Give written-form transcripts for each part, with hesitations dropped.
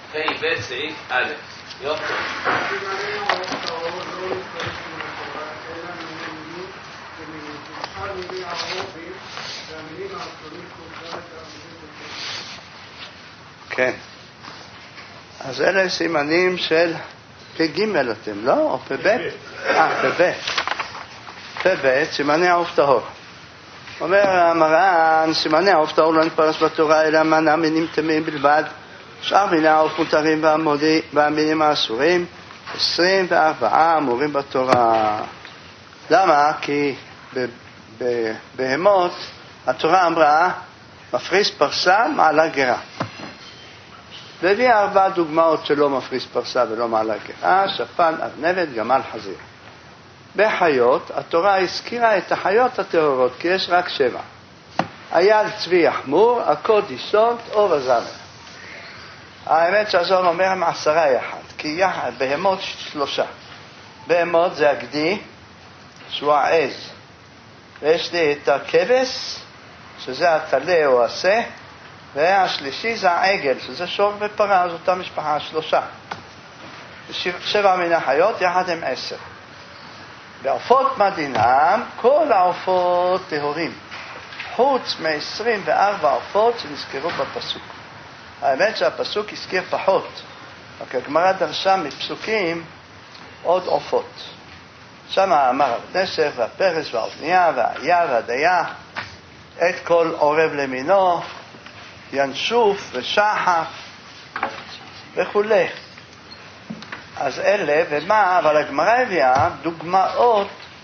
ב' סעיף א'. יופי. כן. אז אלה סימנים של פ"ג אתם, לא? או פ"ב? פ"ב. פ"ב, סימני העוף טהור. אומר המרן, סימני העוף טהור לא נתפרש בתורה, אלא מנה מינים טמאים בלבד. שאר מיני העוף מותרים והמינים האסורים, 24 אמורים בתורה. למה? כי בבהמות התורה אמרה, מפריס פרסה, מעלה גרה. והביא 4 דוגמאות שלא מפריס פרסה ולא מעלה גרה, שפן, ארנבת, גמל, חזיר. בחיות, התורה הזכירה את החיות הטהורות, כי יש רק 7. אייל, צבי, יחמור, עקוד, יסוד, עור, הזמר. האמת שהזוהר אומר הם 10 יחד, כי יחד, בהמות 3. בהמות זה הגדי, שהוא העז. ויש לי את הכבש, שזה התלה או השה, והשלישי זה העגל, שזה שור ופרה, זאת אותה משפחה, 3. 7 מן החיות, יחד הם 10. בעופות מדינם, כל העופות טהורים, חוץ מ-24 עופות שנזכרו בפסוק. האמת שהפסוק הזכיר פחות, רק הגמרא דרשה מפסוקים עוד עופות. שם אמר הנשר והפרס והאוזניה והאיה והדיה, את כל עורב למינו, ינשוף ושחף וכו'. אז אלה, ומה? אבל הגמרא הביאה דוגמאות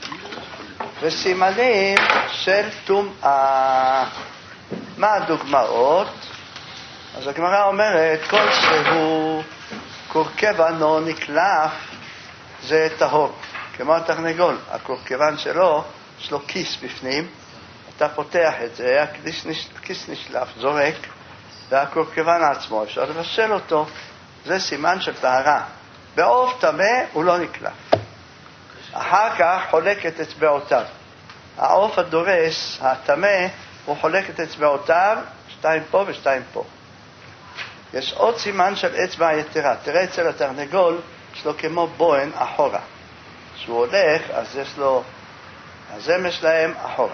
וסימנים של טומאה. מה הדוגמאות? אז הגמרא אומרת, כל שהוא קורקבן או נקלף, זה טהור. כמו התרנגול, הקורקבן שלו, יש לו כיס בפנים, אתה פותח את זה, הכיס נשלף, זורק, והקורקבן עצמו, אפשר לבשל אותו, זה סימן של טהרה. בעוף טמא הוא לא נקלף. אחר כך חולק את אצבעותיו. העוף הדורס, הטמא, הוא חולק את אצבעותיו, 2 פה ו2 פה. יש עוד סימן של אצבע יתרה. תראה אצל התרנגול, יש לו כמו בוהן אחורה. כשהוא הולך, אז יש לו, הזמר שלהם אחורה.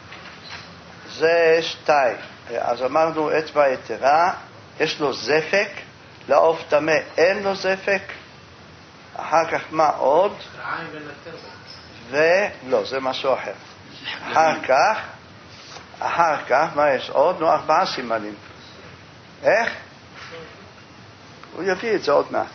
זה 2. אז אמרנו אצבע יתרה, יש לו זפק, לעוף טמא אין לו זפק. אחר כך מה עוד? ולא, זה משהו אחר. אחר כך, מה יש עוד? 4 סימנים. איך? הוא יביא את זה עוד מעט.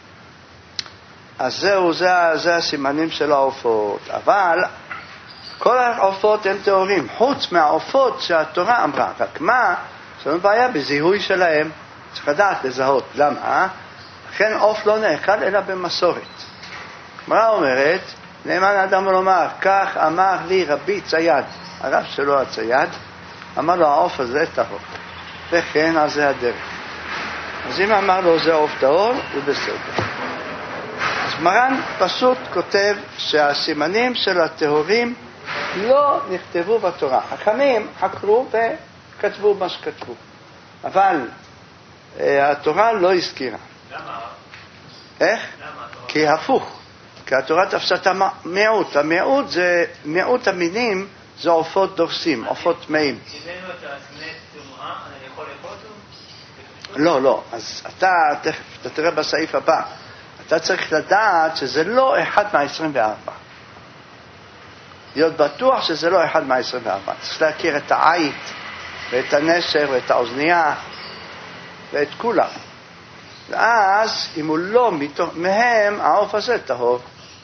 אז זהו, זה הסימנים של העופות. אבל כל העופות הם טהורים, חוץ מהעופות שהתורה אמרה. רק מה? יש לנו בעיה בזיהוי שלהם. צריך לדעת לזהות. למה? לכן עוף לא נאכל אלא במסורת. מה אומרת? נאמן אדם לומר, כך אמר לי רבי צייד, הרב שלו הצייד, אמר לו העוף הזה טהור. וכן, אז זה הדרך. אז אם אמר לו זה עוף טהור, זה בסדר. אז מרן פשוט כותב שהסימנים של הטהורים לא נכתבו בתורה. חכמים חקרו וכתבו מה שכתבו. אבל התורה לא הזכירה. למה? איך? כי הפוך. כי התורה תפסה את המיעוט. המיעוט זה, מיעוט המינים זה עופות דורסים, עופות טמאים. קיבלנו את הסמנת תמוהה, אני יכול לאכול אותו? לא. אז אתה תראה בסעיף הבא. אתה צריך לדעת שזה לא אחד מה-24. להיות בטוח שזה לא אחד מה-24. צריך להכיר את העית ואת הנשר ואת האוזנייה ואת כולם. ואז אם הוא לא מהם, העוף הזה טהור.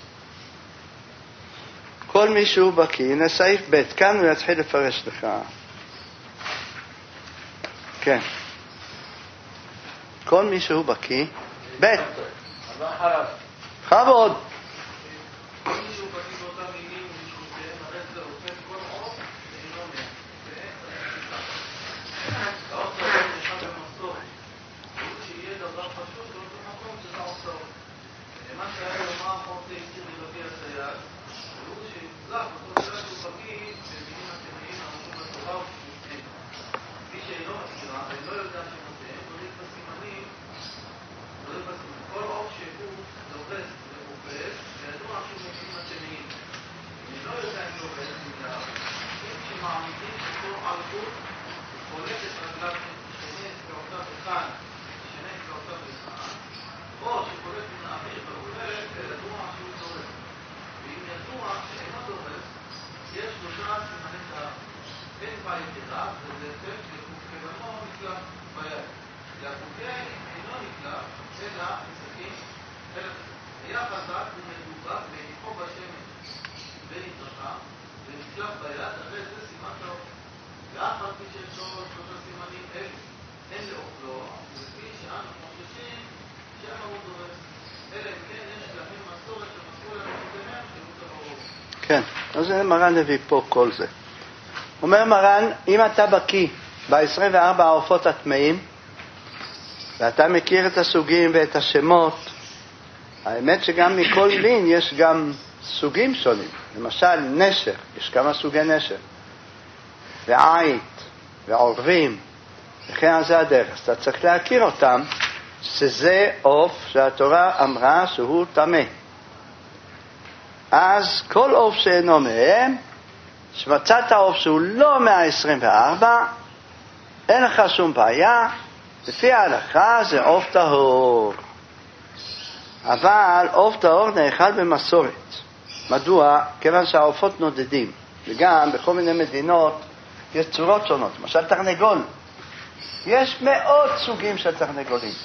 כל מי שהוא בקיא, הנה סעיף ב', כאן הוא יתחיל לפרש לך. כן. כל מי שהוא בקיא, ב' חבוד. נקלע, אלא, מסתכלים, היה חזק ומדובק והניחו בשמש ונתרחב ונקלף ביד, אחרי זה סימן טוב. ואף על פי שיש לו שלושה סימנים אלו, אין לאוכלו, לפי שאנו חוששים שמא הוא דורס. אלא אם כן יש לכם מסורת שמסרו לנו קודמיהם שהוא טהור. כן, אז מרן הביא פה כל זה. אומר מרן, אם אתה בקיא ב-24 העופות הטמאים, ואתה מכיר את הסוגים ואת השמות, האמת שגם מכל מין יש גם סוגים שונים. למשל נשר, יש כמה סוגי נשר, ועית, ועורבים, וכן זה הדרך. אז אתה צריך להכיר אותם, שזה עוף שהתורה אמרה שהוא טמא. אז כל עוף שאינו מהם, שמצאת עוף שהוא לא 124, אין לך שום בעיה, לפי ההלכה זה עוף טהור. אבל עוף טהור נאכל במסורת. מדוע? כיוון שהעופות נודדים, וגם בכל מיני מדינות יש צורות שונות. למשל תרנגול, יש מאות סוגים של תרנגולים.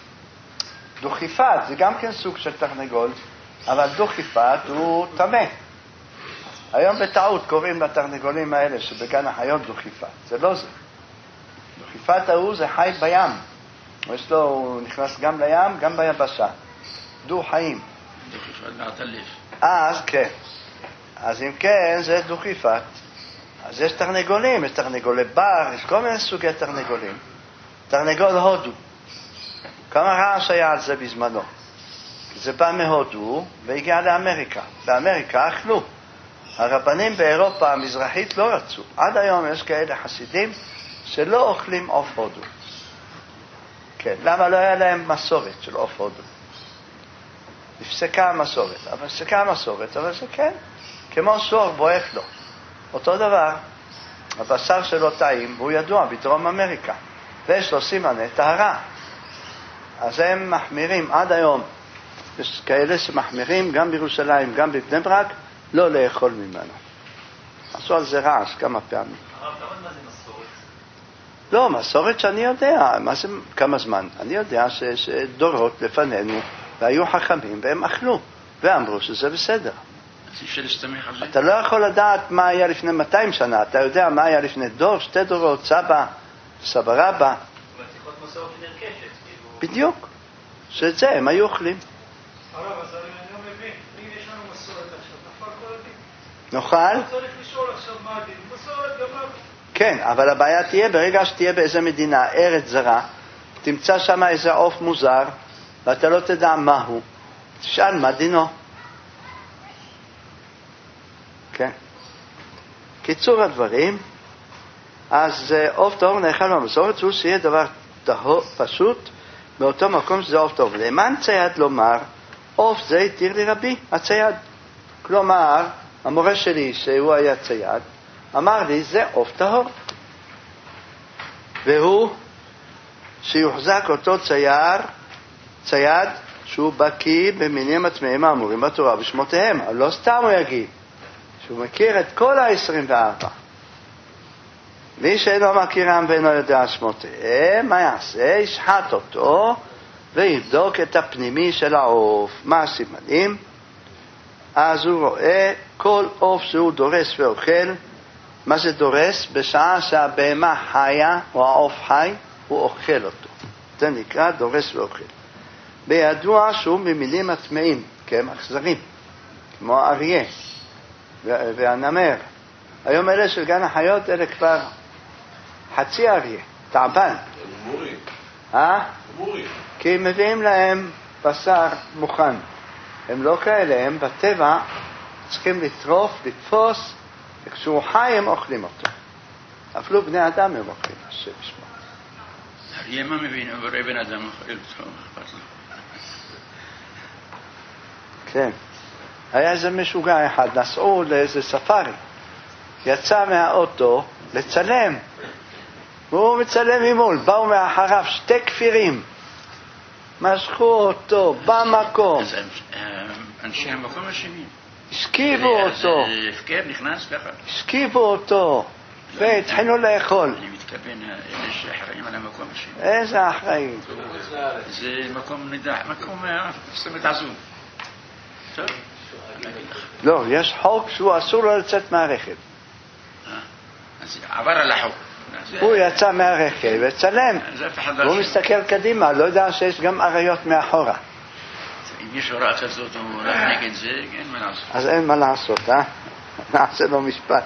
דוכיפת זה גם כן סוג של תרנגול, אבל דוכיפת הוא טמא. היום בטעות קוראים לתרנגולים האלה שבגן החיות דוכיפת. זה לא זה. דוכיפת ההוא זה חי בים. הוא נכנס גם לים, גם ביבשה. דו חיים. דוכיפת ועטלף. אז כן. אז אם כן, זה דוכיפת. אז יש תרנגולים, יש תרנגולי בר, יש כל מיני סוגי תרנגולים. תרנגול הודו. כמה רעש היה על זה בזמנו. זה בא מהודו והגיע לאמריקה. באמריקה אכלו. הרבנים באירופה המזרחית לא רצו. עד היום יש כאלה חסידים שלא אוכלים עוף הודו. כן, למה לא היה להם מסורת של עוף הודו? נפסקה המסורת, אבל זה כן, כמו שור בועט לו. אותו דבר, הבשר שלו טעים, והוא ידוע בדרום אמריקה, ויש לו סימני טהרה. אז הם מחמירים עד היום, יש כאלה שמחמירים גם בירושלים, גם בבני ברק, לא לאכול ממנו. עשו על זה רעש כמה פעמים. הרב, כמה זמן זה מסורת? לא, מסורת שאני יודע, כמה זמן? אני יודע שדורות לפנינו, והיו חכמים והם אכלו, ואמרו שזה בסדר. אז אפשר להסתמך על זה? אתה לא יכול לדעת מה היה לפני 200 שנה, אתה יודע מה היה לפני דור, 2 דורות, סבא, סבא רבא. אבל צריכות מסורת נרכשת. בדיוק, שאת זה הם היו אוכלים. הרב, אז אני לא מבין, אם יש לנו מסורת עכשיו, נפל כל הדין. נאכל? צריך לשאול עכשיו מה הדין. מסורת גמר. כן, אבל הבעיה תהיה ברגע שתהיה באיזה מדינה, ארץ זרה, תמצא שם איזה עוף מוזר, ואתה לא תדע מה הוא. תשאל מה דינו. כן. קיצור הדברים, אז עוף טהור נאכל במסורת, הוא שיהיה דבר טהור, פשוט, מאותו מקום שזה עוף טהור. למען צייד לומר, עוף זה התיר לי רבי, הצייד. כלומר, המורה שלי, שהוא היה צייד, אמר לי, זה עוף טהור. והוא שיוחזק אותו צייד שהוא בקיא במינים הטמאים האמורים בתורה ושמותיהם. אבל לא סתם הוא יגיד, שהוא מכיר את כל ה-24. מי שאינו מכירם ואינו יודע שמותיהם, מה יעשה? ישחט אותו ויבדוק את הפנימי של העוף. מה הסימנים? אז הוא רואה כל עוף שהוא דורס ואוכל. מה זה דורס? בשעה שהבהמה חיה או העוף חי, הוא אוכל אותו. זה נקרא דורס ואוכל. בידוע שהוא ממילים הטמאים, כי הם אכזרים, כמו האריה והנמר. היום אלה של גן החיות, אלה כבר חצי אריה, תעבן. מורי. מורי. כי הם מביאים להם בשר מוכן. הם לא כאלה, הם בטבע צריכים לטרוף, לתפוס, וכשהוא חי הם אוכלים אותו. אפילו בני אדם הם אוכלים, השם ישמע. אריה מה מבין, אבל בן אדם אוכל אותו, אכפת לו. כן. היה איזה משוגע אחד, נסעו לאיזה ספארי. יצא מהאוטו לצלם. והוא מצלם ממול, באו מאחריו 2 כפירים. משכו אותו במקום. אז אנשי המקום השני. השכיבו אותו. הפקר נכנס ככה. השכיבו אותו. והתחילו לאכול. אני מתכוון בין אלה שאחראים על המקום השני. איזה אחראים? זה מקום נידח, מקום סתמת עזוב. טוב, לא, יש חוק שהוא אסור לו לצאת מהרכב. אז עבר על החוק. הוא יצא מהרכב וצלם. הוא מסתכל קדימה, לא יודע שיש גם עריות מאחורה. אם יש הוראה כזאת הוא הולך נגד זה, אין מה לעשות. אז אין מה לעשות, נעשה לו משפט.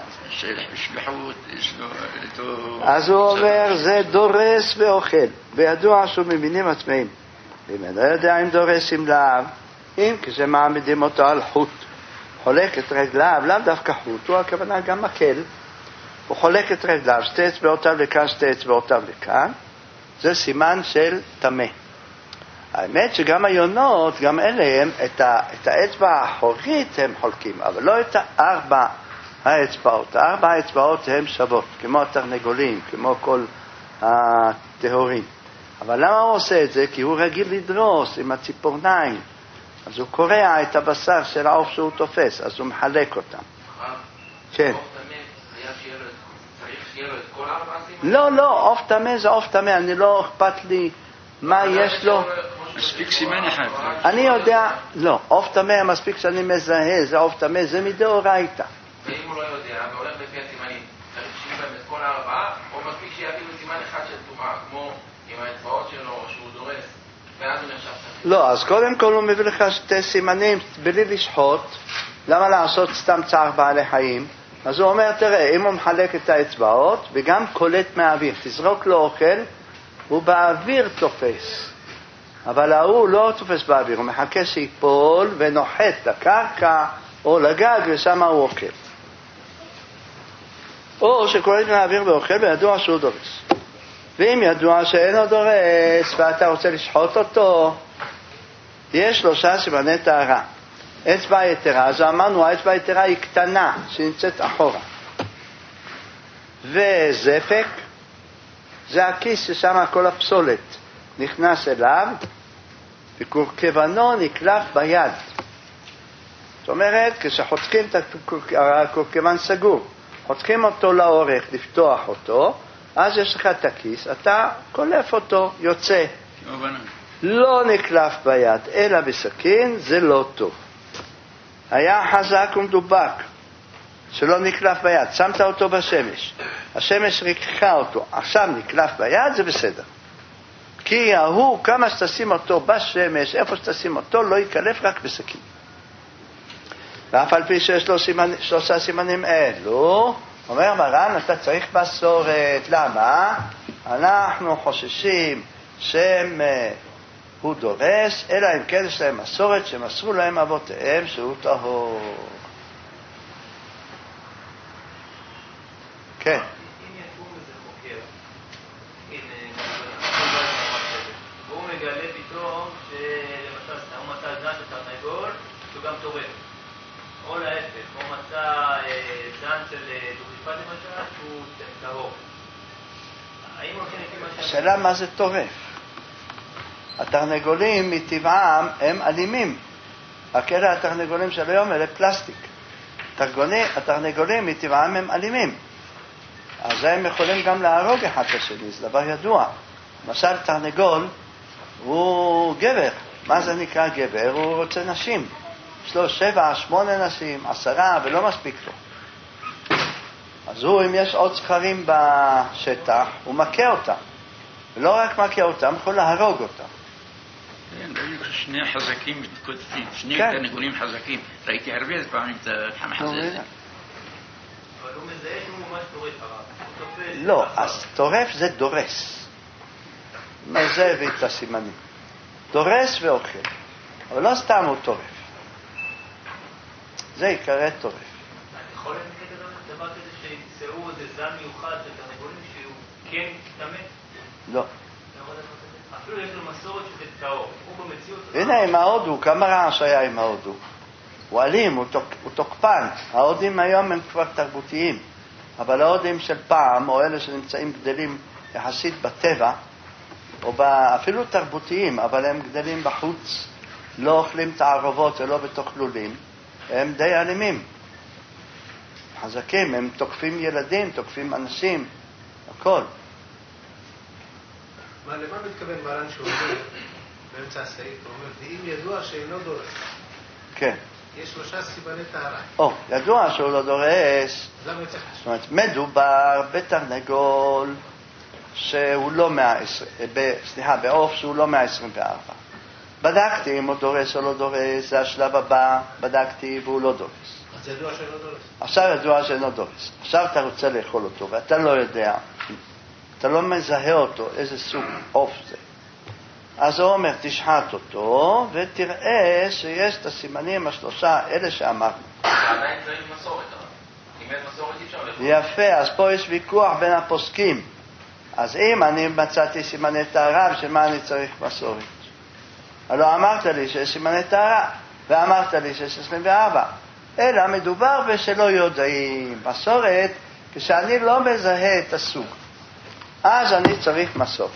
אז הוא אומר, זה דורס ואוכל, וידוע שהוא מבינים עצמאים. ואם אני לא יודע אם דורס עם להב, אם כשמעמידים אותו על חוט, חולק את רגליו, לאו דווקא חוט, הוא הכוונה גם מקל, הוא חולק את רגליו, שתי אצבעותיו לכאן, שתי אצבעותיו לכאן, זה סימן של טמא. האמת שגם היונות, גם אלה, את האצבע האחורית הם חולקים, אבל לא את ארבע האצבעות. הארבע האצבעות הן שוות, כמו התרנגולים, כמו כל הטהורים. אבל למה הוא עושה את זה? כי הוא רגיל לדרוס עם הציפורניים. אז הוא קורע את הבשר של העוף שהוא תופס, אז הוא מחלק אותם. כן. לא, עוף טמא זה עוף טמא, אני לא אכפת לי מה יש לו. מספיק סימן אחד. אני יודע, לא, עוף טמא מספיק שאני מזהה, זה עוף טמא, זה מדאורייתא. ואם הוא לא יודע והולך לפי הסימנים, צריך שיהיה להם את כל הארבעה, או מספיק שיביא בסימן אחד של טומאה, כמו עם האצבעות שלו שהוא דורס, ואז הוא נחשב ספק. לא, אז קודם כל הוא מביא לך שתי סימנים בלי לשחוט. למה לעשות סתם צער בעלי חיים? אז הוא אומר, תראה, אם הוא מחלק את האצבעות וגם קולט מהאוויר, תזרוק לו אוכל, הוא באוויר תופס. אבל ההוא לא תופס באוויר, הוא מחכה שיפול ונוחת לקרקע או לגג ושם הוא אוכל. או שקולט מהאוויר ואוכל וידוע שהוא דורס. ואם ידוע שאינו דורס ואתה רוצה לשחוט אותו, יש 3 סימני טהרה. אצבע יתרה, אז אמרנו, האצבע היתרה היא קטנה, שנמצאת אחורה. וזפק, זה הכיס ששם כל הפסולת נכנס אליו, וקורקבנו נקלף ביד. זאת אומרת, כשחותכים את הקורקבן סגור, חותכים אותו לאורך, לפתוח אותו, אז יש לך את הכיס, אתה קולף אותו, יוצא. לא נקלף ביד, אלא בסכין, זה לא טוב. היה חזק ומדובק, שלא נקלף ביד, שמת אותו בשמש, השמש ריככה אותו, עכשיו נקלף ביד, זה בסדר. כי ההוא, כמה שתשים אותו בשמש, איפה שתשים אותו, לא יקלף רק בסכין. ואף על פי שיש לו 3 סימנים אלו, אומר מרן, אתה צריך מסורת. למה? אנחנו חוששים שהם הוא דורס, אלא אם כן יש להם מסורת שמסרו להם אבותיהם שהוא טהור. כן. אם יקום איזה חוקר, והוא מגלה פתאום שלמשל הוא מצא זן של תרנגול שהוא גם טורף, או להפך, הוא מצא זן של דוכיפת למשל שהוא טהור. האם הולכים לפי מה שאתה... השאלה מה זה טורף? התרנגולים מטבעם הם אלימים. רק אלה התרנגולים של היום אלה פלסטיק. התרנגולים מטבעם הם אלימים. אז הם יכולים גם להרוג אחד את השני, זה דבר ידוע. למשל תרנגול הוא גבר. מה זה נקרא גבר? הוא רוצה נשים. יש לו 7, 8 נשים, 10 ולא מספיק לו. אז הוא, אם יש עוד זכרים בשטח, הוא מכה אותם. ולא רק מכה אותם, יכול להרוג אותם. שני חזקים מתקודפים, שני תרנגולים חזקים. ראיתי הרבה פעמים את המחזה הזה. אבל הוא מזהה שהוא ממש טורף הרב. לא, אז טורף זה דורס. זה הביא את הסימנים. דורס ואוכל. אבל לא סתם הוא טורף. זה יקרא טורף. אתה יכול להגיד דבר כזה שימצאו איזה זן מיוחד של תרנגולים שהוא כן טמא? לא. אפילו יש לו מסורת שזה טהור. הוא במציאות... הנה עם ההודו, כמה רעש היה עם ההודו. הוא אלים, הוא תוקפן. ההודים היום הם כבר תרבותיים. אבל ההודים של פעם, או אלה שנמצאים גדלים יחסית בטבע, או אפילו תרבותיים, אבל הם גדלים בחוץ, לא אוכלים תערובות ולא בתוך לולים, הם די אלימים. חזקים, הם תוקפים ילדים, תוקפים אנשים, הכל. למה מתכוון מרן שהוא אומר באמצע הסעיף? הוא אומר, ואם ידוע שאינו דורס. כן. יש 3 סימני טהרה. ידוע שהוא לא דורס. למה יוצא חשוב? זאת אומרת, מדובר בתרנגול שהוא לא בעוף שהוא לא 124. בדקתי אם הוא דורס או לא דורס, זה השלב הבא, בדקתי והוא לא דורס. אז ידוע שאינו דורס. עכשיו ידוע שאינו דורס. עכשיו אתה רוצה לאכול אותו, ואתה לא יודע, אתה לא מזהה אותו, איזה סוג עוף זה. אז הוא אומר, תשחט אותו, ותראה שיש את הסימנים 3 אלה שאמרנו. עדיין צריך מסורת, אם אין מסורת אי אפשר לאכול. יפה, אז פה יש ויכוח בין הפוסקים. אז אם אני מצאתי סימני טהרה, בשביל מה אני צריך מסורת? הלוא אמרת לי שיש סימני טהרה, ואמרת לי שיש 24. אלא מדובר בשלא יודעים. מסורת, כשאני לא מזהה את הסוג, אז אני צריך מסורת.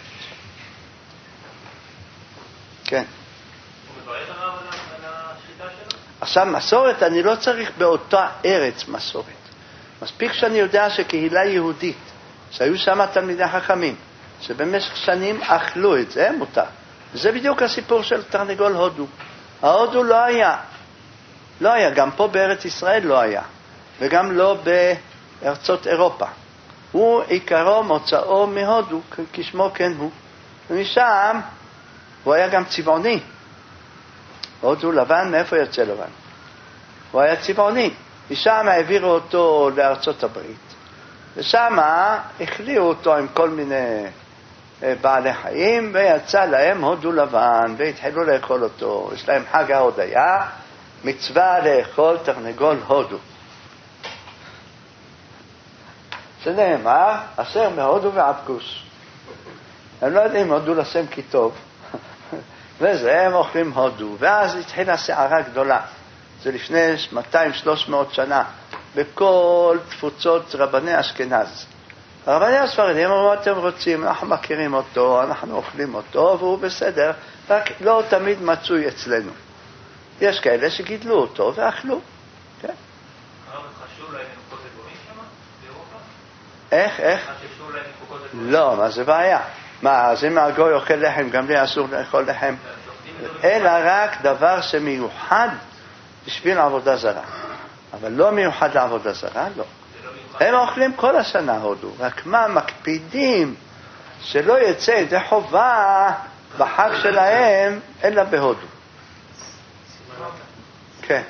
כן. הוא מברך הרב על השחיטה שלו? עכשיו, מסורת, אני לא צריך באותה ארץ מסורת. מספיק שאני יודע שקהילה יהודית, שהיו שם תלמידי חכמים, שבמשך שנים אכלו את זה, מותר. וזה בדיוק הסיפור של תרנגול הודו. ההודו לא היה. לא היה, גם פה בארץ ישראל לא היה. וגם לא בארצות אירופה. הוא עיקרו מוצאו מהודו, כשמו כן הוא. ומשם הוא היה גם צבעוני. הודו לבן, מאיפה יוצא לבן? הוא היה צבעוני. משם העבירו אותו לארצות הברית. ושם הכליאו אותו עם כל מיני בעלי חיים, ויצא להם הודו לבן, והתחילו לאכול אותו. יש להם חג ההודיה, מצווה לאכול תרנגול הודו. שנאמר, אשר מהודו ועבקוש. הם לא יודעים הודו לשם כי טוב, וזה הם אוכלים הודו. ואז התחילה סערה גדולה. זה לפני 200-300 שנה, בכל תפוצות רבני אשכנז. הרבני הספרדים אמרו, אתם רוצים, אנחנו מכירים אותו, אנחנו אוכלים אותו, והוא בסדר, רק לא תמיד מצוי אצלנו. יש כאלה שגידלו אותו ואכלו. כן. הרב, חשוב להם מנוקות לגויים שם, באירופה? איך? חשוב להם מנוקות לגויים? לא, מה זה בעיה? מה, אז אם הגוי אוכל לחם, גם לי אסור לאכול לחם? אלא רק דבר שמיוחד בשביל עבודה זרה. אבל לא מיוחד לעבודה זרה, לא. הם אוכלים כל השנה הודו, רק מה, מקפידים שלא יצא ידי חובה בחג שלהם, אלא בהודו. כן.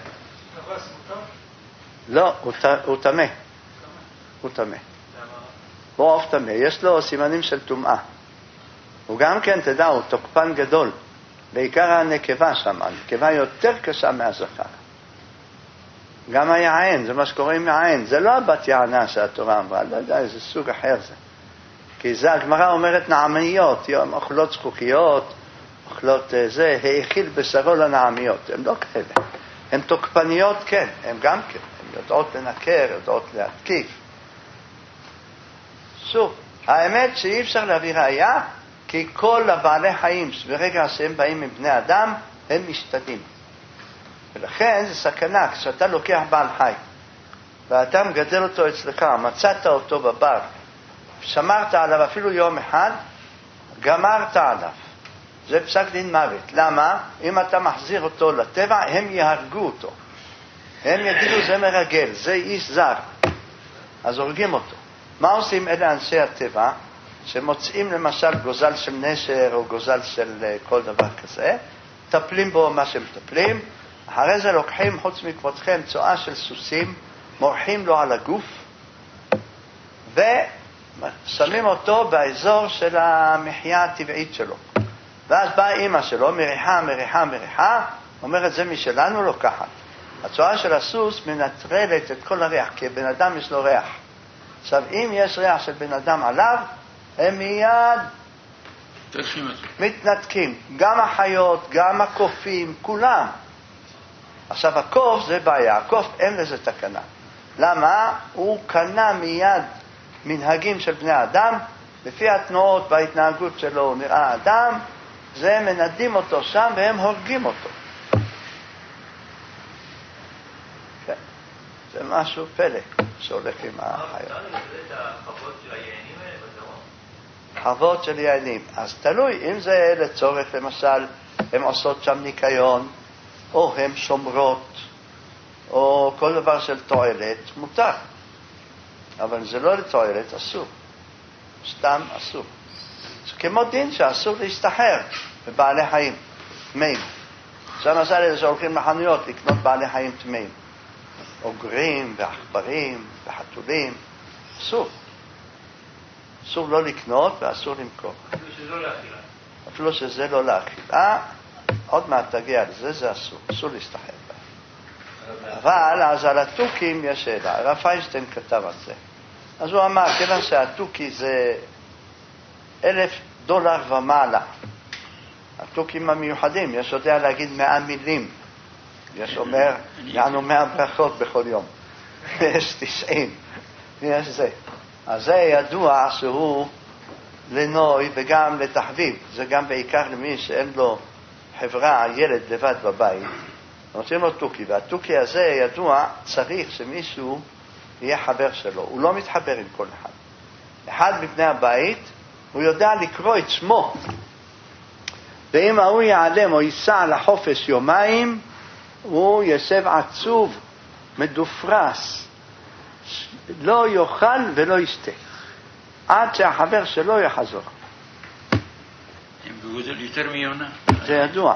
לא, הוא תמה. הוא תמה. הוא עוף תמה, יש לו סימנים של טומאה. הוא גם כן, תדע, הוא תוקפן גדול. בעיקר הנקבה שם, הנקבה יותר קשה מהזכר. גם היען, זה מה שקורה עם היען. זה לא הבת יענה שהתורה אמרה, לא יודע, איזה סוג אחר זה. כי זה, הגמרא אומרת נעמיות, אוכלות זכוכיות, אוכלות זה, האכיל בשרו לנעמיות. הן לא כאלה. הן תוקפניות, כן, הן גם כן. הן יודעות לנקר, יודעות להתקיף. שוב, האמת שאי אפשר להביא ראיה, כי כל הבעלי חיים, ברגע שהם באים מבני אדם, הם משתנים. ולכן זה סכנה, כשאתה לוקח בעל חי, ואתה מגדל אותו אצלך, מצאת אותו בבר, שמרת עליו אפילו יום אחד, גמרת עליו. זה פסק דין מוות. למה? אם אתה מחזיר אותו לטבע, הם יהרגו אותו. הם יגידו, זה מרגל, זה איש זר. אז הורגים אותו. מה עושים אלה אנשי הטבע, שמוצאים למשל גוזל של נשר, או גוזל של כל דבר כזה, טפלים בו מה שמטפלים, אחרי זה לוקחים חוץ מכבודכם צואה של סוסים, מורחים לו על הגוף, ושמים אותו באזור של המחיה הטבעית שלו. ואז באה אמא שלו, מריחה, אומרת, זה משלנו לוקחת. הצואה של הסוס מנטרלת את כל הריח, כי בן אדם יש לו ריח. עכשיו, אם יש ריח של בן אדם עליו, הם מיד מתנתקים. גם החיות, גם הקופים, כולם. עכשיו, הקוף זה בעיה. הקוף אין לזה תקנה. למה? הוא קנה מיד מנהגים של בני אדם, לפי התנועות וההתנהגות שלו הוא נראה אדם, זה מנדים אותו שם והם הורגים אותו. כן. זה משהו פלא שהולך עם החיות. אתה נגד את החוות של היענים האלה בדרום? חוות של יענים. אז תלוי, אם זה לצורך, למשל, הן עושות שם ניקיון, או הן שומרות, או כל דבר של תועלת, מותר. אבל זה לא לתועלת, אסור. סתם אסור. זה כמו דין שאסור להסתחר בבעלי חיים, טמאים. עכשיו למשל אלה שהולכים לחנויות לקנות בעלי חיים טמאים. אוגרים ועכברים וחתולים, אסור. אסור לא לקנות ואסור למכור. אפילו שזה לא לאכילה, עוד מעט תגיע לזה, זה אסור, אסור להסתחר בה. אבל אז על התוכים יש שאלה, הרב פיינשטיין כתב על זה. אז הוא אמר, כיוון שהתוכי זה $1,000 ומעלה. התוכים המיוחדים, יש יודע להגיד 100 מילים. יש אומר, יענו 100 ברכות בכל יום. יש 90. יש זה. אז זה ידוע שהוא לנוי וגם לתחביב. זה גם בעיקר למי שאין לו חברה, ילד לבד בבית. נותנים לו תוכי, והתוכי הזה ידוע, צריך שמישהו יהיה חבר שלו. הוא לא מתחבר עם כל אחד. אחד מבני הבית, הוא יודע לקרוא את שמו. ואם הוא יעלם או ייסע לחופש יומיים, הוא ישב עצוב, מדופרס, לא יאכל ולא ישתה, עד שהחבר שלו יחזור. הם בגודל יותר מיונה. זה ידוע.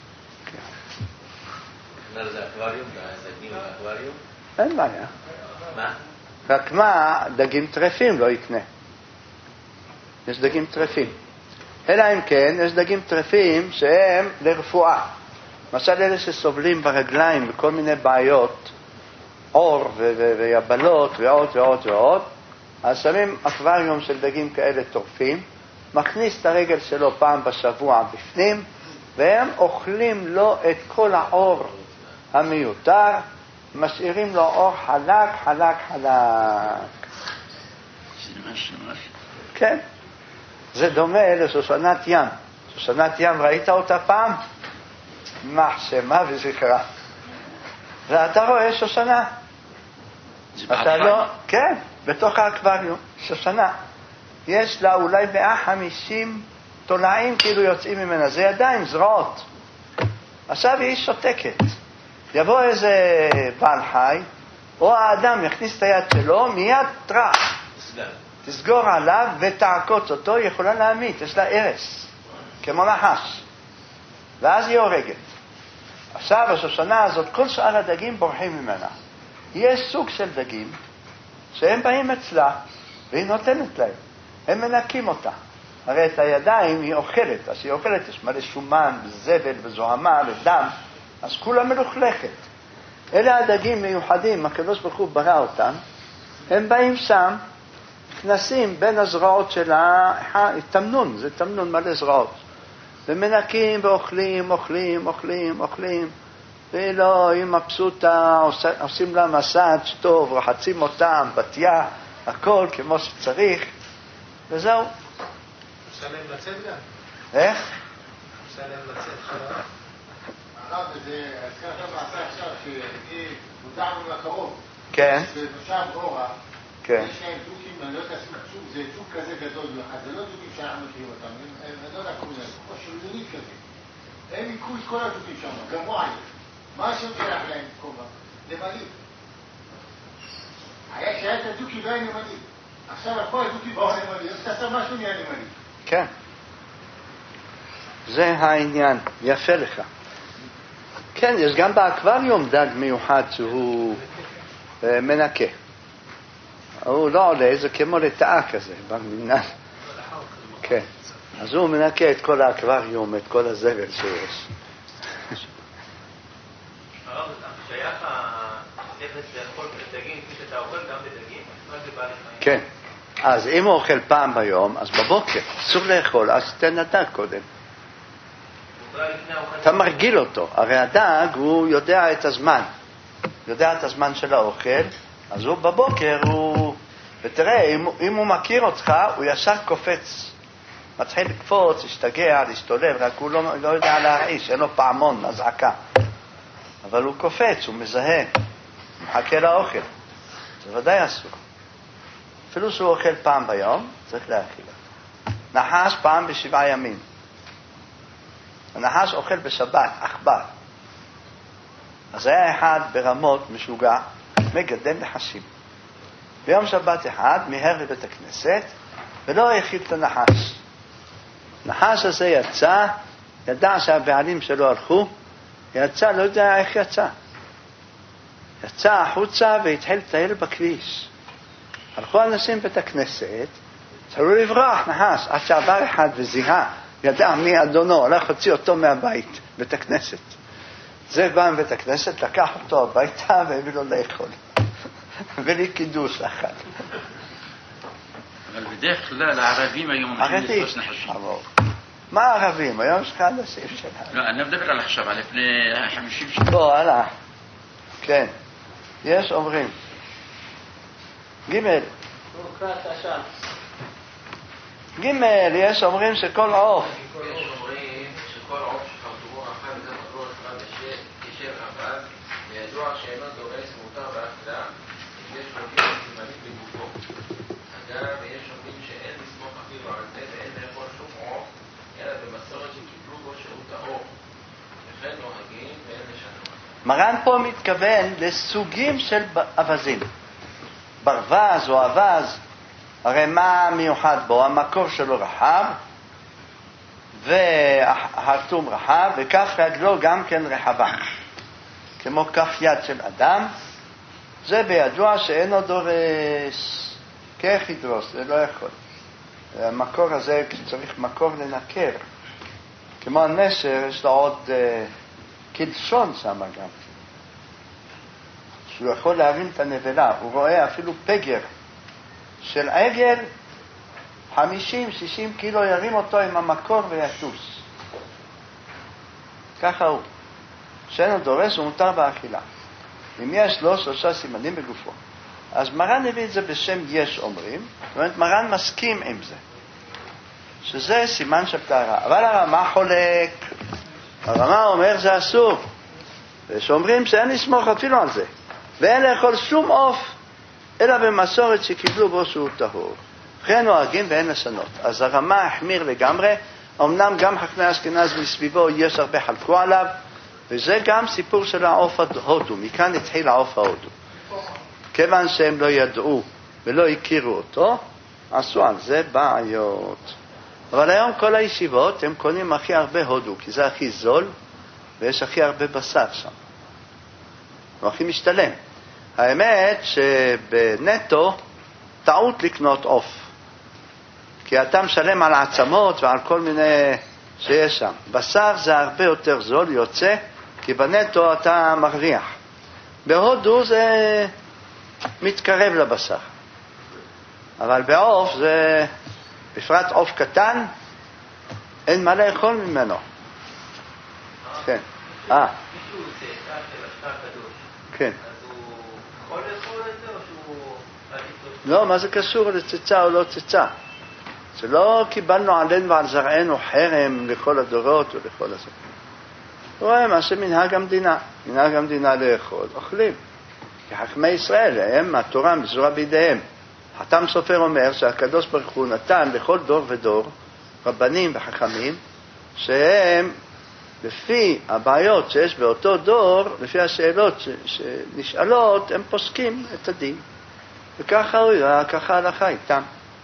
זה אקווריום? זה דגים באקווריום? אין בעיה. מה? רק מה, דגים טרפים לא יקנה. יש דגים טרפים. אלא אם כן, יש דגים טרפים שהם לרפואה. למשל אלה שסובלים ברגליים וכל מיני בעיות, אור ויבלות ועוד, אז שמים אקווריום של דגים כאלה טורפים, מכניס את הרגל שלו פעם בשבוע בפנים, והם אוכלים לו את כל האור המיותר, משאירים לו אור חלק. כן. זה דומה לשושנת ים. שושנת ים, ראית אותה פעם? מחשמה וזכרה. ואתה רואה שושנה. אתה לא, כן, בתוך האקווריום, שושנה. יש לה אולי 150 תולעים כאילו יוצאים ממנה. זה ידיים, זרועות. עכשיו היא שותקת. יבוא איזה בעל חי, או האדם יכניס את היד שלו, מיד טרח. תסגור עליו ותעקוץ אותו, היא יכולה להמית, יש לה ערס, כמו נחש. ואז היא הורגת. עכשיו, השושנה הזאת, כל שאר הדגים בורחים ממנה. יש סוג של דגים שהם באים אצלה, והיא נותנת להם. הם מנקים אותה. הרי את הידיים היא אוכלת, אז היא אוכלת, יש מלא שומן, זבל וזוהמה ודם, אז כולה מלוכלכת. אלה הדגים מיוחדים, הקדוש ברוך הוא ברא אותם, הם באים שם, נכנסים בין הזרעות של תמנון, זה תמנון מלא זרעות, ומנקים ואוכלים, ולא, היא מבסוטה, עושים לה מסאג' טוב, רוחצים אותם, בתיה, הכל כמו שצריך, וזהו. אפשר להם לצאת גם? איך? אפשר להם לצאת. הרב, זה ככה מעשה עכשיו, שהודענו לקרוב. כן. במושב אורה, כן. יש להם דוקים, אני לא יודע, זה דוק כזה גדול, זה לא דוקים שאנחנו מכירים אותם, אני לא יודע קוראים להם, כמו שולנית כזה. הם יקחו את כל הדוקים שם, גם וואי. מה השם שלח להם קובה? נמלים. היה שהיה את הדוקי לא היה נמלים. עכשיו הכל הדוקי באו נמלים, אז תעשה משהו נהיה נמלים. כן. זה העניין, יפה לך. כן, יש גם באקווריום דג מיוחד שהוא מנקה. הוא לא עולה, זה כמו לטעה כזה, במנהל. כן. אז הוא מנקה את כל האקווריום, את כל הזבל שיש. הרב, שייך הנכס לאכול בדגים, כפי שאתה אוכל גם בדגים? מה זה בעלי חיים? כן. אז אם הוא אוכל פעם ביום, אז בבוקר, אסור לאכול, אז תן לדג קודם. אתה מרגיל אותו. הרי הדג הוא יודע את הזמן. יודע את הזמן של האוכל, אז הוא בבוקר הוא... ותראה, אם הוא מכיר אותך, הוא ישר קופץ. מתחיל לקפוץ, להשתגע, להשתולל, רק הוא לא יודע להרעיש, אין לו פעמון, הזעקה. אבל הוא קופץ, הוא מזהה, הוא מחכה לאוכל. זה ודאי אסור. אפילו שהוא אוכל פעם ביום, צריך להאכיל. נחש פעם ב7 ימים. הנחש אוכל בשבת, עכבר. אז היה אחד ברמות משוגע, מגדל נחשים. ביום שבת אחד מיהר לבית הכנסת, ולא הכיל את הנחש. הנחש הזה יצא, ידע שהבעלים שלו הלכו, יצא, לא יודע איך יצא. יצא החוצה והתחיל לטייל בכביש. הלכו אנשים בית הכנסת, התחילו לברוח נחש, עד שעבר אחד וזיהה, ידע מי אדונו, הולך להוציא אותו מהבית, בית הכנסת. זה בא מבית הכנסת, לקח אותו הביתה והביא לו לאכול. ולי קידוש אחד. אבל בדרך כלל הערבים היום אומרים לתפוס נחשים. מה הערבים? היום יש לך אנשים שלנו. לא, אני מדבר על עכשיו, על לפני 50 שנה. בוא, הלאה. כן. יש אומרים. ג' יש אומרים שכל עוף. יש אומרים שכל עוף שחרטומו אכל זה מטרור אחד כשם אחד, וידוע שאינו דורס מותר באכלה, יש אומרים סימנים בגופו. אגב, יש אומרים שאין לסמוך אפילו על זה ואין לאכול שום עוף, אלא במסורת שקיבלו בו שירות האור. וכן נוהגים ואין לשנות. מרן פה מתכוון לסוגים של אבזים. ברווז או אבז, הרי מה מיוחד בו? המקור שלו רחב, והחרטום רחב, וכף רגלו גם כן רחבה. כמו כף יד של אדם, זה בידוע שאינו דורס, כך ידרוס, זה לא יכול. המקור הזה צריך מקור לנקר. כמו הנסר, יש לו עוד קלשון שם גם. שהוא יכול להרים את הנבלה, הוא רואה אפילו פגר של עגל, 50-60 קילו ירים אותו עם המקור ויטוס. ככה הוא. שאינו דורס הוא מותר באכילה. אם יש לו 3 סימנים בגופו. אז מרן הביא את זה בשם יש אומרים, זאת אומרת מרן מסכים עם זה. שזה סימן של טהרה. אבל הרמה חולק. הרמה אומר זה אסור. ויש אומרים שאין לסמוך אפילו על זה. ואין לאכול שום עוף, אלא במסורת שקיבלו בו שהוא טהור. וכן נוהגים ואין לשנות. אז הרמה החמיר לגמרי, אמנם גם חכמי אשכנז מסביבו יש הרבה חלקו עליו, וזה גם סיפור של העוף ההודו, מכאן התחיל העוף ההודו. כיוון שהם לא ידעו ולא הכירו אותו, עשו על זה בעיות. אבל היום כל הישיבות הם קונים הכי הרבה הודו, כי זה הכי זול, ויש הכי הרבה בשר שם. הוא הכי משתלם. האמת שבנטו טעות לקנות עוף. כי אתה משלם על העצמות ועל כל מיני שיש שם. בשר זה הרבה יותר זול, יוצא, כי בנטו אתה מרוויח. בהודו זה מתקרב לבשר. אבל בעוף זה, בפרט עוף קטן, אין מה לאכול ממנו. כן. מישהו צאצא של השטר קדוש. כן. אז הוא יכול לאכול את זה או שהוא... לא, מה זה קשור לצצה או לא צצה? זה לא קיבלנו עלינו ועל זרענו חרם לכל הדורות ולכל הזה. רואה מה שמנהג המדינה. מנהג המדינה לאכול, אוכלים. כי חכמי ישראל, הם, התורה מזורה בידיהם. חתם סופר אומר שהקדוש ברוך הוא נתן לכל דור ודור, רבנים וחכמים, שהם, לפי הבעיות שיש באותו דור, לפי השאלות שנשאלות, הם פוסקים את הדין. וככה הוא היה, ככה הלכה איתם.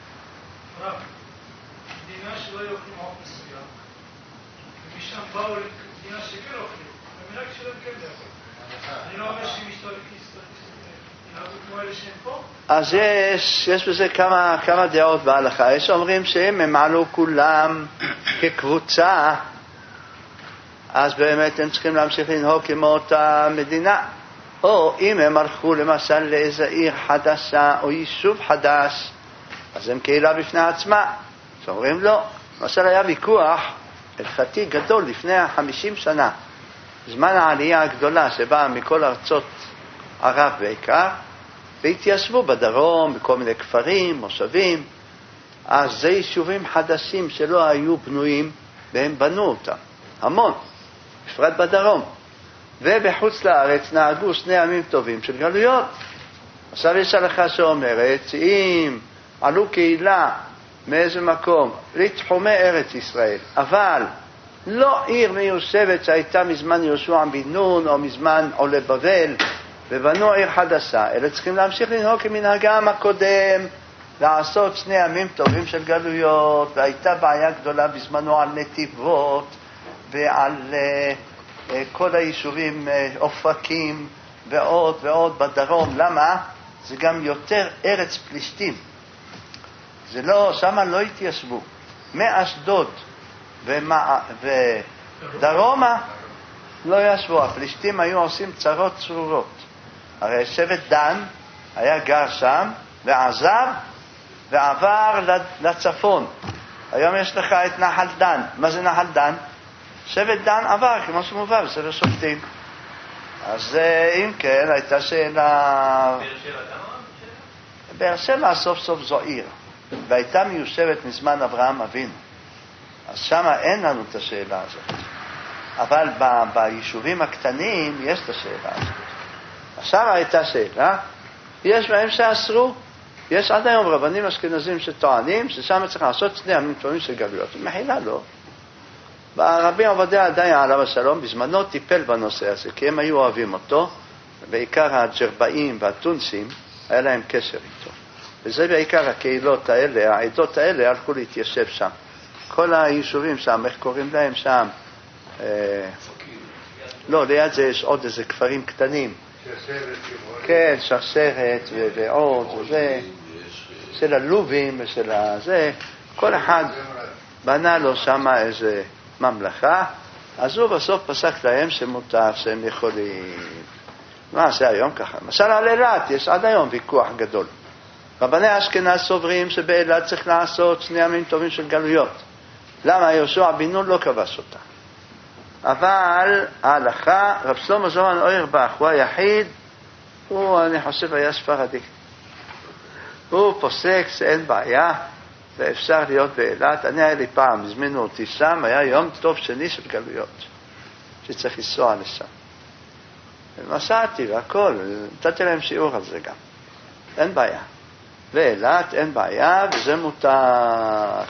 מדינה שלא יאכלים עוף מסוים, ומשם באו למדינה שכן אוכלים, ומנהג שלהם כן לאכול. אני לא אומר שהם ינהגו כמו אלה שהם פה? אז יש בזה כמה דעות בהלכה. יש אומרים שהם עלו כולם כקבוצה, אז באמת הם צריכים להמשיך לנהוג כמו אותה מדינה. או אם הם הלכו למשל לאיזו עיר חדשה או יישוב חדש, אז הם קהילה בפני עצמה. אז אומרים לא. למשל היה ויכוח הלכתי גדול לפני 50 שנה, זמן העלייה הגדולה שבאה מכל ארצות ערב בעיקר, והתיישבו בדרום, בכל מיני כפרים, מושבים. אז זה יישובים חדשים שלא היו בנויים, והם בנו אותם, המון, בפרט בדרום. ובחוץ לארץ נהגו 2 ימים טובים של גלויות. עכשיו יש הלכה שאומרת, אם עלו קהילה מאיזה מקום? לתחומי ארץ ישראל. אבל לא עיר מיושבת שהייתה מזמן יהושע בן נון או מזמן עולי בבל ובנו עיר חדשה, אלא צריכים להמשיך לנהוג כמנהגם הקודם, לעשות 2 ימים טובים של גלויות. והייתה בעיה גדולה בזמנו על נתיבות ועל כל היישובים, אופקים ועוד ועוד בדרום. למה? זה גם יותר ארץ פלישתים. זה לא, שמה לא התיישבו. מאשדוד ודרומה לא ישבו. הפלישתים היו עושים צרות צרורות. הרי שבט דן היה גר שם ועזב ועבר לצפון. היום יש לך את נחל דן. מה זה נחל דן? שבט דן עבר, כמו שמובא בספר שופטים. אז אם כן, הייתה שאלה... באר שבע סוף סוף זו עיר, והייתה מיושבת מזמן אברהם אבינו. אז שם אין לנו את השאלה הזאת. אבל ביישובים הקטנים יש את השאלה הזאת. עכשיו הייתה שאלה, יש בהם שאסרו, יש עד היום רבנים אשכנזים שטוענים ששם צריך לעשות 2 ימים טובים של גלויות. מחילה לא. רבי עובדיה הדיין עליו השלום בזמנו טיפל בנושא הזה, כי הם היו אוהבים אותו, בעיקר הג'רבאים והטונסים היה להם קשר איתו. וזה בעיקר הקהילות האלה, העדות האלה הלכו להתיישב שם. כל היישובים שם, איך קוראים להם שם? לא, ליד זה יש עוד איזה כפרים קטנים. כן, שרשרת ועוד וזה, של הלובים ושל הזה, כל אחד בנה לו שם איזה ממלכה, אז הוא בסוף פסק להם שמותר, שהם יכולים. מה זה היום ככה? למשל על אילת יש עד היום ויכוח גדול. רבני אשכנז סוברים שבאילת צריך לעשות 2 ימים טובים של גלויות. למה? יהושע בן נון לא כבש אותה. אבל ההלכה, רב שלמה זלמן אוירבך הוא היחיד, הוא אני חושב היה ספרדי. הוא פוסק שאין בעיה ואפשר להיות באילת. אני היה לי פעם, הזמינו אותי שם, היה יום טוב שני של גלויות שצריך לנסוע לשם. ונסעתי והכל, נתתי להם שיעור על זה גם. אין בעיה. ואילת אין בעיה וזה מותר.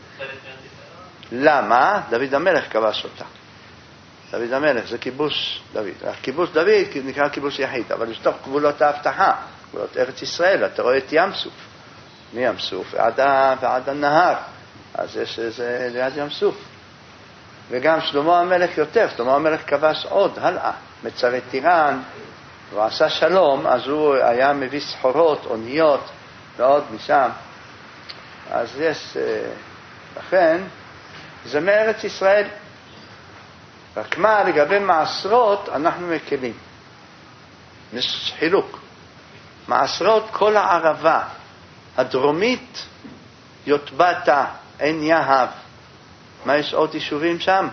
למה? דוד המלך כבש אותה. דוד המלך זה כיבוש דוד. כיבוש דוד נקרא כיבוש יחיד, אבל יש תוך גבולות ההבטחה, גבולות ארץ ישראל. אתה רואה את ים סוף, מים סוף ועד הנהר, אז יש איזה ליד ים סוף. וגם שלמה המלך יותר, שלמה המלך כבש עוד הלאה, מצרי טירן, הוא עשה שלום, אז הוא היה מביא סחורות, אוניות ועוד משם. אז יש, לכן זה מארץ ישראל. רק מה, לגבי מעשרות אנחנו מקלים. יש חילוק. מעשרות כל הערבה הדרומית, יוטבתה, עין יהב. מה יש עוד יישובים שם?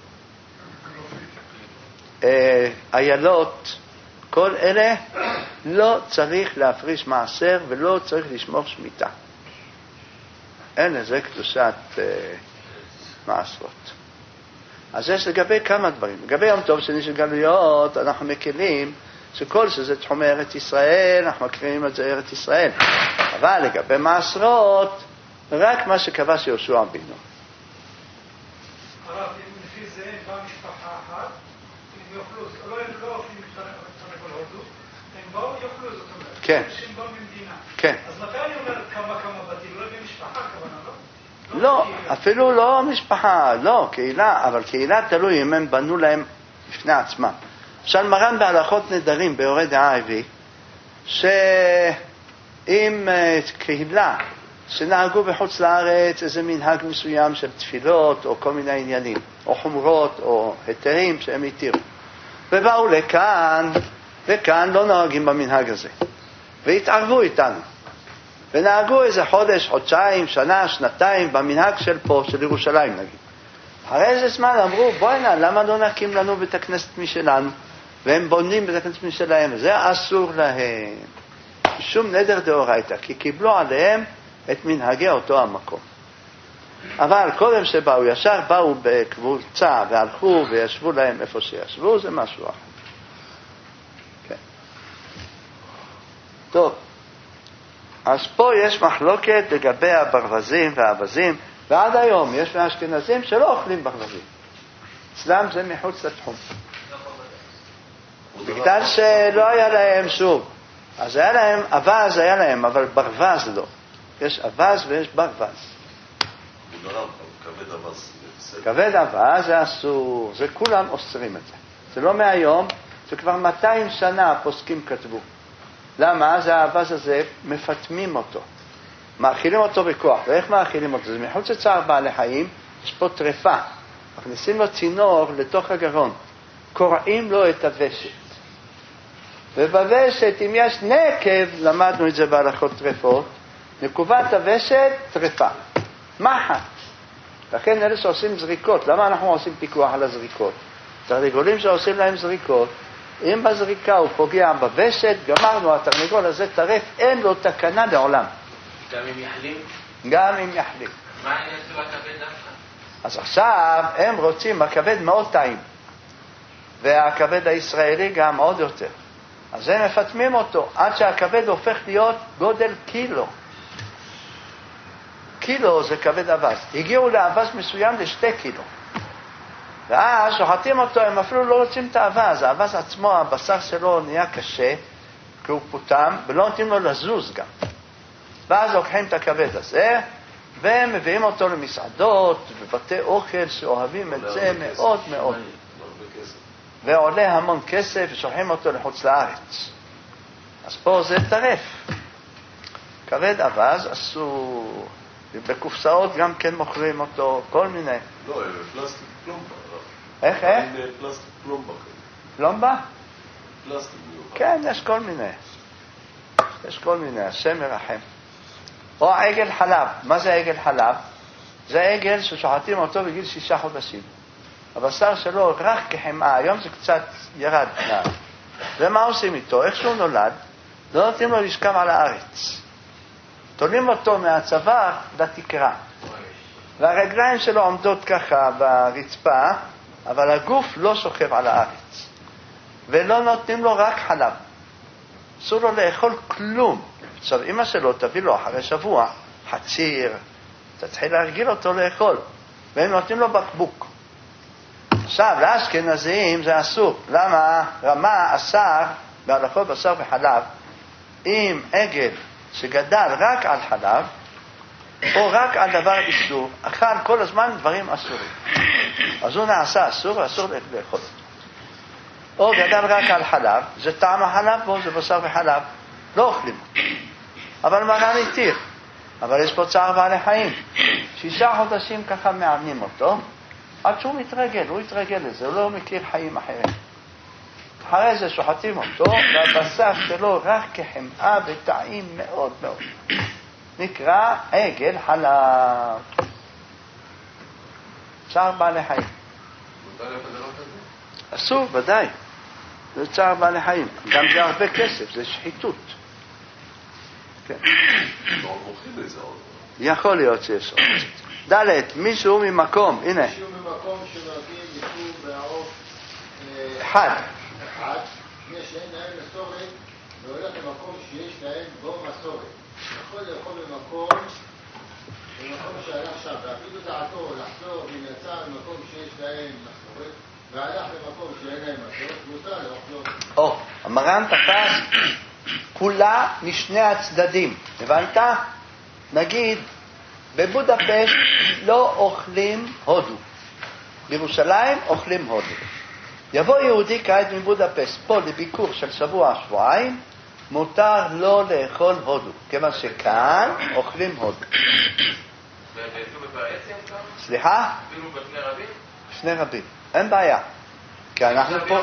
איילות. כל אלה לא צריך להפריש מעשר ולא צריך לשמור שמיטה. אין לזה קדושת מעשרות. אז יש לגבי כמה דברים. לגבי יום טוב שני של גלויות, אנחנו מקלים שכל שזה תחומי ארץ ישראל, אנחנו מקריאים את זה ארץ ישראל. אבל לגבי מעשרות, רק מה שקבע שיהושע בן נון. הרב, לפי זה באה משפחה אחת, הם יאכלו, לא אוכלים תרנגול הודו, הם באו יאכלו, זאת אומרת. כן. אנשים באו ממדינה. כן. אז מתי אני אומר כמה בתים? לא במשפחה כוונה, לא? לא, אפילו לא משפחה, לא, קהילה, אבל קהילה תלוי אם הם בנו להם לפני עצמם. למשל מרן בהלכות נדרים באורי דעה הביא, שאם קהילה שנהגו בחוץ לארץ איזה מנהג מסוים של תפילות או כל מיני עניינים, או חומרות או היתרים שהם התירו, ובאו לכאן, וכאן לא נוהגים במנהג הזה, והתערבו איתנו. ונהגו איזה חודש, חודשיים, שנה, שנתיים, במנהג של פה, של ירושלים נגיד. אחרי איזה זמן אמרו, בואי למה לא נקים לנו בית הכנסת משלנו? והם בונים בית הכנסת משלהם, זה אסור להם. שום נדר דאורייתא, כי קיבלו עליהם את מנהגי אותו המקום. אבל קודם שבאו, ישר באו בקבוצה, והלכו וישבו להם איפה שישבו, זה משהו אחר. כן. טוב. אז פה יש מחלוקת לגבי הברווזים והאווזים, ועד היום יש מהאשכנזים שלא אוכלים ברווזים. אצלם זה מחוץ לתחום. בגלל שלא היה להם שוב. אז היה להם, אווז היה להם, אבל ברווז לא. יש אווז ויש ברווז. כבד אווז. כבד אווז זה אסור, זה כולם אוסרים את זה. זה לא מהיום, זה כבר 200 שנה הפוסקים כתבו. למה? אז האווז הזה מפתמים אותו. מאכילים אותו בכוח. ואיך מאכילים אותו? זה מחוץ לצער בעלי חיים, יש פה טרפה. מכניסים לו צינור לתוך הגרון. קורעים לו את הוושת. ובוושת, אם יש נקב, למדנו את זה בהלכות טרפות, נקובת הוושת, טרפה. מחט. לכן אלה שעושים זריקות, למה אנחנו עושים פיקוח על הזריקות? תרנגולים שעושים להם זריקות, אם בזריקה הוא פוגע בוושת, גמרנו, התרנגול הזה טרף, אין לו תקנה לעולם. גם אם יחלים? גם אם יחלים. מה העניין של הכבד דווקא? אז עכשיו הם רוצים, הכבד מאוד טעים, והכבד הישראלי גם עוד יותר. אז הם מפתמים אותו, עד שהכבד הופך להיות גודל קילו. קילו זה כבד אבז. הגיעו לאבז מסוים ל2 קילו. ואז שוחטים אותו, הם אפילו לא רוצים את האבז. האבז עצמו, הבשר שלו נהיה קשה, כי הוא פותם, ולא נותנים לו לזוז גם. ואז לוקחים את הכבד הזה, והם מביאים אותו למסעדות ובתי אוכל שאוהבים את זה מאוד מאוד. ועולה המון כסף ושולחים אותו לחוץ לארץ. אז פה זה טרף. כבד אבז אסור. בקופסאות גם כן מוכרים אותו, כל מיני. לא, פלסטיק פלומבה. איך? פלסטיק פלומבה. פלומבה? פלסטיק מיוחד. כן, יש כל מיני. יש כל מיני, השם מרחם. או עגל חלב. מה זה עגל חלב? זה עגל ששוחטים אותו בגיל 6 חודשים. הבשר שלו רך כחמאה, היום זה קצת ירד. ומה עושים איתו? איך שהוא נולד, לא נותנים לו לשכב על הארץ. תולים אותו מהצוואר לתקרה. והרגליים שלו עומדות ככה ברצפה, אבל הגוף לא שוכב על הארץ. ולא נותנים לו רק חלב. אסור לו לאכול כלום. עכשיו, אמא שלו תביא לו אחרי שבוע חציר, תתחיל להרגיל אותו לאכול. והם נותנים לו בקבוק. עכשיו, לאשכנזים זה אסור. למה? רמה אסר בהלכות בשר וחלב, אם עגל שגדל רק על חלב, או רק על דבר איסור, אכל כל הזמן דברים אסורים. אז הוא נעשה אסור, ואסור לאכול. או גדל רק על חלב, זה טעם החלב בו, זה בשר וחלב. לא אוכלים. אבל מרן התיר. אבל יש פה צער בעלי חיים. 6 חודשים ככה מענים אותו, עד שהוא מתרגל, הוא יתרגל לזה, הוא לא מכיר חיים אחרים. אחרי זה שוחטים אותו, והבשר שלו רך כחמאה וטעים מאוד מאוד. נקרא עגל חלב. צער בעלי חיים. אסור, ודאי. זה צער בעלי חיים. גם זה הרבה כסף, זה שחיתות. כן. יכול להיות שיש עוד. ד' מישהו ממקום, הנה. מישהו ממקום שנוהגים יישוב בערוף אחד. יש שאין להם מסורת, והולך למקום שיש להם בו מסורת. יכול לאכול במקום שהלך שם, ואפילו דעתו לחזור אם יצא למקום שיש להם מסורת, והלך למקום שאין להם מסורת, מותר לאכול. המרן תפס כולה משני הצדדים. הבנת? נגיד, בבודפשט לא אוכלים הודו. בירושלים אוכלים הודו. יבוא יהודי כעת מבודפשט פה לביקור של שבוע-שבועיים, מותר לא לאכול הודו, כיוון שכאן אוכלים הודו. סליחה? אפילו בשני רבים? שני רבים, אין בעיה. כי אנחנו פה...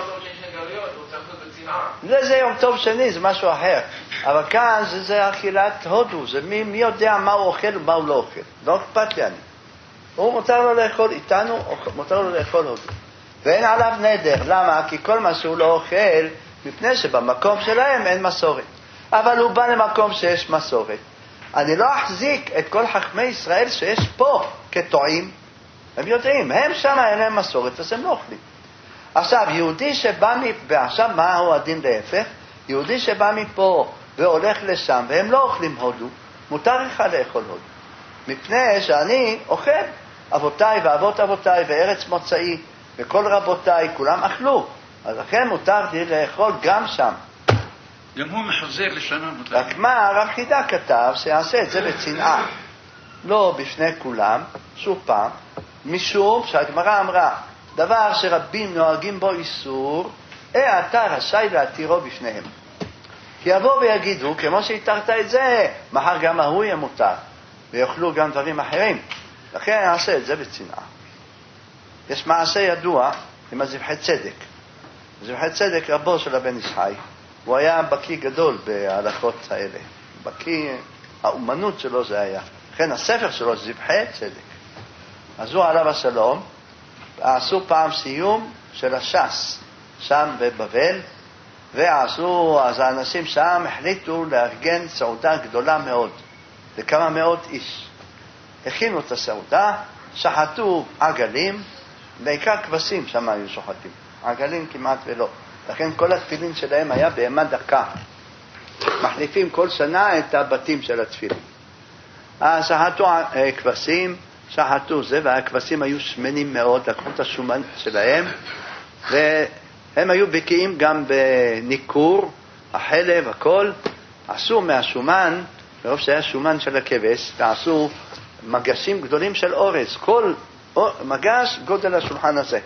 זה יום טוב שני, זה משהו אחר. אבל כאן זה אכילת הודו, זה מי יודע מה הוא אוכל ומה הוא לא אוכל. לא אכפת לי אני. הוא מותר לו לאכול איתנו, מותר לו לאכול הודו. ואין עליו נדר. למה? כי כל מה שהוא לא אוכל, מפני שבמקום שלהם אין מסורת. אבל הוא בא למקום שיש מסורת. אני לא אחזיק את כל חכמי ישראל שיש פה כטועים. הם יודעים, הם שם אין להם מסורת, אז הם לא אוכלים. עכשיו, יהודי שבא מפה, עכשיו מהו הדין להפך? יהודי שבא מפה והולך לשם, והם לא אוכלים הודו, מותר לך לאכול הודו. מפני שאני אוכל, אבותיי ואבות אבותיי וארץ מוצאי, וכל רבותיי, כולם אכלו. אז לכן מותר לי לאכול גם שם. גם הוא מחזר לשנה מותר. רק מה, הרב חידה כתב שיעשה את זה בצנעה. לא בפני כולם, שוב פעם, משום שהגמרא אמרה, דבר שרבים נוהגים בו איסור, אתה רשאי להתירו בפניהם. כי יבואו ויגידו, כמו שהתרת את זה, מחר גם ההוא יהיה מותר, ויאכלו גם דברים אחרים. לכן נעשה את זה בצנעה. יש מעשה ידוע עם הזבחי צדק. זבחי צדק רבו של הבן איש חי, הוא היה בקי גדול בהלכות האלה. בקי, האומנות שלו זה היה. לכן הספר שלו זבחי צדק. אז הוא עליו השלום, עשו פעם סיום של הש"ס, שם בבבל, אז האנשים שם החליטו לארגן סעודה גדולה מאוד, לכמה מאות איש. הכינו את הסעודה, שחטו עגלים, בעיקר כבשים שם היו שוחטים, עגלים כמעט ולא. לכן כל התפילין שלהם היה בהמה דקה. מחליפים כל שנה את הבתים של התפילין. אז שחטו כבשים, שחטו זה, והכבשים היו שמנים מאוד, לקחו את השומן שלהם, והם היו בקיאים גם בניקור, החלב, הכל. עשו מהשומן, ברוב שהיה שומן של הכבש, ועשו מגשים גדולים של אורז, כל מגש גודל השולחן הזה.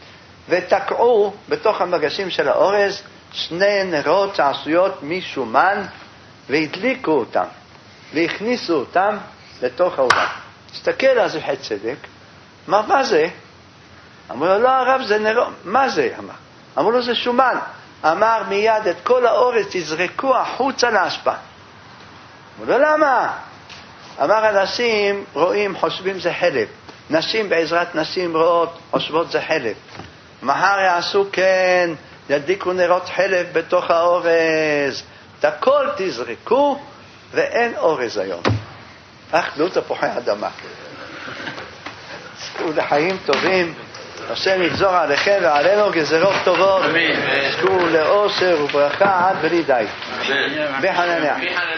ותקעו בתוך המגשים של האורז 2 נרות שעשויות משומן, והדליקו אותם, והכניסו אותם לתוך האולם. הסתכל על זבחי צדק, אמר, מה זה? אמרו לו, לא הרב, זה נרות. מה זה? אמרו לו, זה שומן. אמר, מיד את כל האורז תזרקו החוצה להשפעה. אמרו לו, למה? אמר, אנשים רואים, חושבים זה חלב. נשים בעזרת נשים רואות, חושבות זה חלב. מחר יעשו כן, ידליקו נרות חלב בתוך האורז. את הכל תזרקו, ואין אורז היום. אכלו תפוחי אדמה. זכו לחיים טובים, השם יגזור עליכם ועלינו גזרות טובות. זכו לאושר וברכה עד בלי די. בחנניה.